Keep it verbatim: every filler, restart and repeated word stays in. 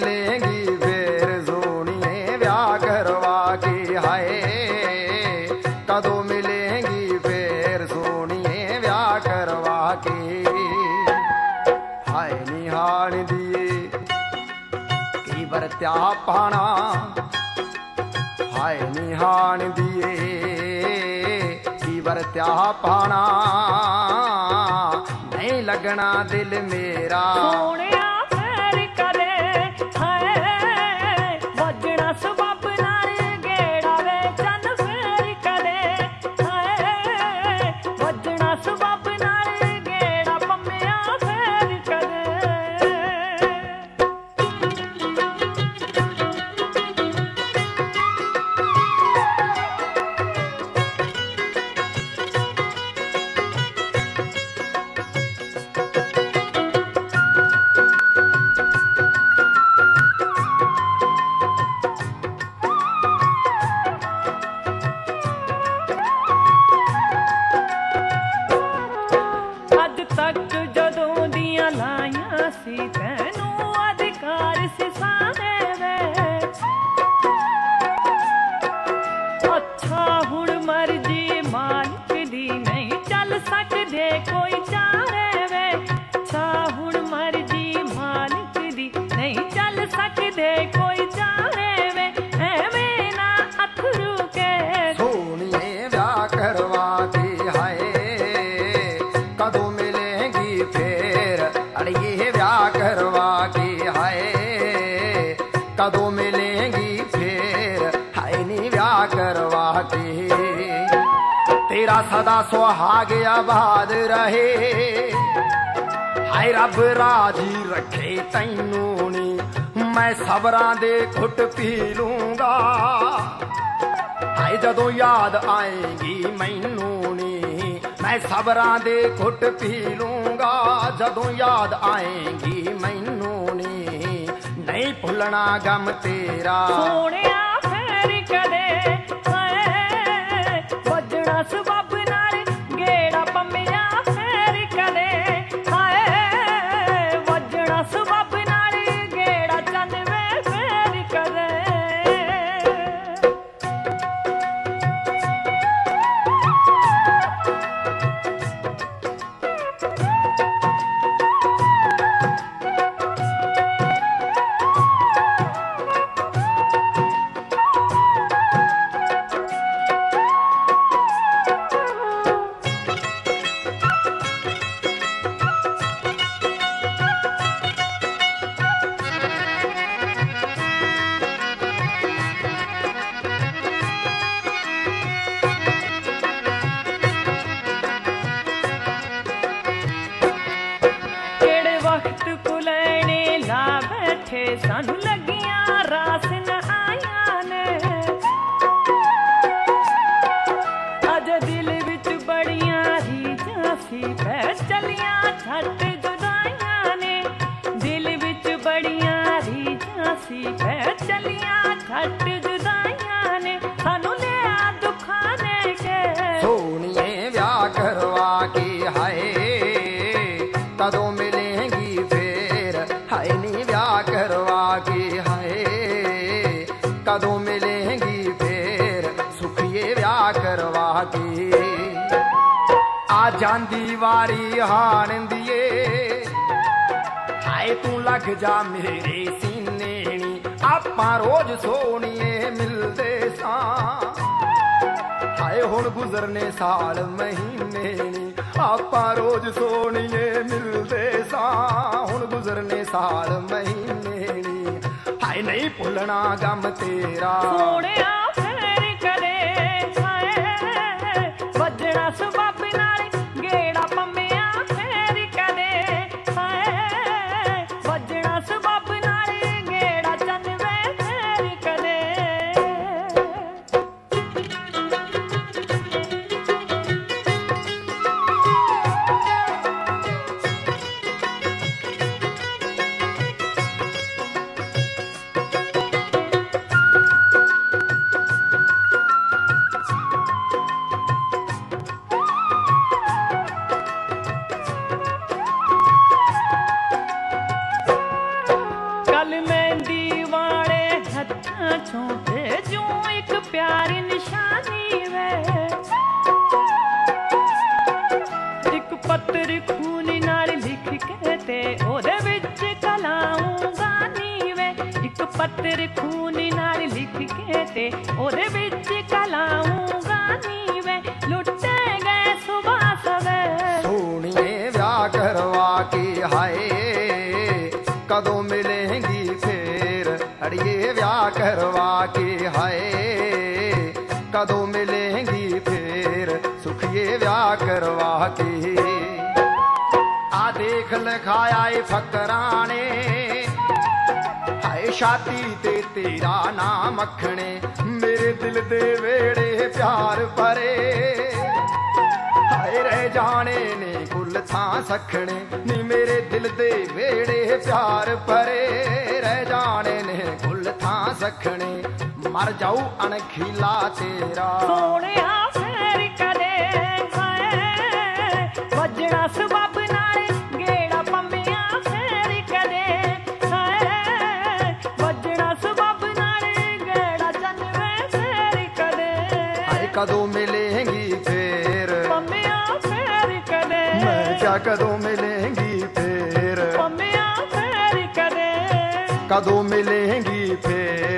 मिलेंगी फिर सोनिए ब्याह करवा के, हाय कदों मिलेंगी फिर सोनिए ब्याह करवा के। हाय निहाल दिए की बरत्या पाना, हाय निहाल दिए की बरत्या पाना, नहीं लगना दिल मेरा सोनिया फेर करे, हाय वजना सबब नाल गेड़ा वे चन फेर करे, हाय वजना सबब नाल गेड़ा पम्मिया फेर करे। ਅੱਜ ਤੱਕ ਜਦੋਂ ਦੀਆਂ ਲਾਈਆਂ ਸੀ ਤੈਨੂੰ ਅਧਿਕਾਰ ਸੀ ਸਾਰੇ ਵੇ, ਅੱਛਾ ਹੁਣ ਮਰਜੀ ਮਾਲਕ ਦੀ ਨਹੀਂ ਚੱਲ ਸਕਦੇ ਕੋਈ ਚਾਰੇ ਵੇ, ਅੱਛਾ ਹੁਣ ਮਰਜੀ ਮਾਲਕ ਦੀ ਨਹੀਂ ਚੱਲ ਸਕਦੇ ਕੋਈ ਚਾਰੇ ਵੇ, ਐਵੇਂ ਨਾ ਅਥਰੂ ਕੇ सोनिए ब्याह करवा के, हाय कदों मिलेंगी फिर अड़िए ब्याह करवा के, हाय कदों मिलेंगी फिर, हाय नी ब्याह करवा के। तेरा सदा सुहाग आबाद रहे, हाय रब राजी रखे तैनू नी, मैं सबरां दे घुट पी लूंगा, हाय जदों याद आएगी मैनू नी, मैं सबरां दे घुट पी लूंगा, जदों याद आएगी मैनू नी, नहीं भुलना गम तेरा सोनिया फेर करे, हाय वजना सबब नाल गेड़ा पम्मिया फेर करे, हाय वजना सबब नाल गेड़ा चन वे फेर करे। ਕਿਹੜੇ ਵਕਤ ਕੋ ਲੈਣੇ ਲਾ ਬੈਠੇ ਸਾਨੂੰ ਲੱਗੀਆਂ ਰਾਸ ਨ ਆਈਆਂ ਨੇ, ਅੱਜ ਦਿਲ ਵਿੱਚ ਬੜੀਆਂ ਰੀਝਾਂ ਸੀ ਪੈ ਚਲੀਆਂ ਛੱਟ ਜੁਦਾਈਆਂ ਨੇ, ਦਿਲ ਵਿੱਚ ਬੜੀਆਂ ਰੀਝਾਂ ਸੀ ਪੈ ਚਲੀਆਂ ਛੱਟ ਜੁਦਾਈਆਂ ਨੇ, ਸਾਨੂੰ ਲਿਆ ਦੁੱਖਾਂ ਨੇ ਕੇ सोनिए ब्याह करवा के, हाय कदों मिलेंगी फिर, हाय नी ब्याह करवा के, हाय कदों मिलेंगी फिर, सुखिए ब्याह करवा के। आ जांदी वारी हाण दिए, हाय तू लग जा मेरे सीने नी, आपां रोज सोनिए मिलदे सां, हाय हुण गुजरने साल महीने नी, आपां रोज सोनिए मिलदे सां, हुण गुजरने साल महीने नी, हाय नहीं भुलना गम तेरा सोनिया फेर करे, हाय वजना सबब नाल गेड़ा पम्मिया फेर करे, हाय वजना सबब नाल गेड़ा चन वे फेर करे। ਅੱਖਾਂ ਚੋਂ ਭੇਜੂ ਇੱਕ ਪਿਆਰੀ ਨਿਸ਼ਾਨੀ ਵੇ ਇੱਕ ਪੱਤਰ ਖੂਨ ਨਾਲ ਲਿਖ ਕੇ ਤੇ ਉਹਦੇ ਵਿੱਚ ਕਲਾਉਂਗਾ ਨੀ ਵੇ ਇੱਕ ਪੱਤਰ ਖੂਨ ਨਾਲ ਲਿਖ ਕੇ ਤੇ ਉਹਦੇ ਵਿੱਚ ਕਲਾਉਂਗਾ ਨੀ ਵੇ ਲੁੱਟੇ ਗਏ ਸੁਭਾ ਸਵੇ ਸੋਹਣੀਏ ਵਿਆਹ ਕਰਵਾ ਕੇ ਹਾਏ ਕਦੋਂ ਮਿਲੇਂਗੀ ਫੇਰ ਅੜੀਏ ਵਿਆਹ ਕਰਵਾ ਕੇ ਹਾਏ ਕਦੋਂ ਮਿਲੇਂਗੀ ਫੇਰ ਸੁਖੀਏ ਵਿਆਹ ਕਰਵਾ ਕੇ ਆ ਦੇਖ ਲਿਖਾਇਆ ਏ ਫਕਰਾਂ ਨੇ ਹਾਏ ਛਾਤੀ ਤੇ ਤੇਰਾ ਨਾਮ ਅੱਖਣੇ ਮੇਰੇ ਦਿਲ ਦੇ ਵੇੜੇ ਪਿਆਰ ਭਰੇ ਹਾਏ ਰਹਿ ਜਾਣੇ ਨੇ ਕੁੱਲ ਥਾਂ ਸਖਣੇ ਨੀ ਮੇਰੇ ਦਿਲ ਦੇ ਵੇੜੇ ਪਿਆਰ ਭਰੇ ਰਹਿ ਜਾਣੇ ਨੇ ਕੁੱਲ ਥਾਂ ਸਖਣੇ ਮਰ ਜਾਊ ਅਣਖੀਲਾ ਤੇਰਾ ਸੋਹਣਿਆ ਫੇਰ ਕਦੇ ਹਾਏ ਵੱਜਣਾ ਸਬੱਬ ਨਾਲ ਗੇੜਾ ਪੰਮਿਆ ਫੇਰ ਕਦੇ ਹਾਏ ਵੱਜਣਾ ਸਬੱਬ ਨਾਲ ਗੇੜਾ ਚੰਨ ਵੇ ਫੇਰ ਕਦੇ ਹਾਏ ਕਦੋਂ ਮਿਲੇਂਗੀ ਫੇਰ ਪੰਮਿਆ ਫੇਰ ਕਦੇ ਮੈਂ ਕਿਆ ਕਦੋਂ ਮਿਲੇਂਗੀ ਫੇਰ ਪੰਮਿਆ ਫੇਰ ਕਦੇ ਕਦੋਂ ਮਿਲੇਂਗੀ ਫੇਰ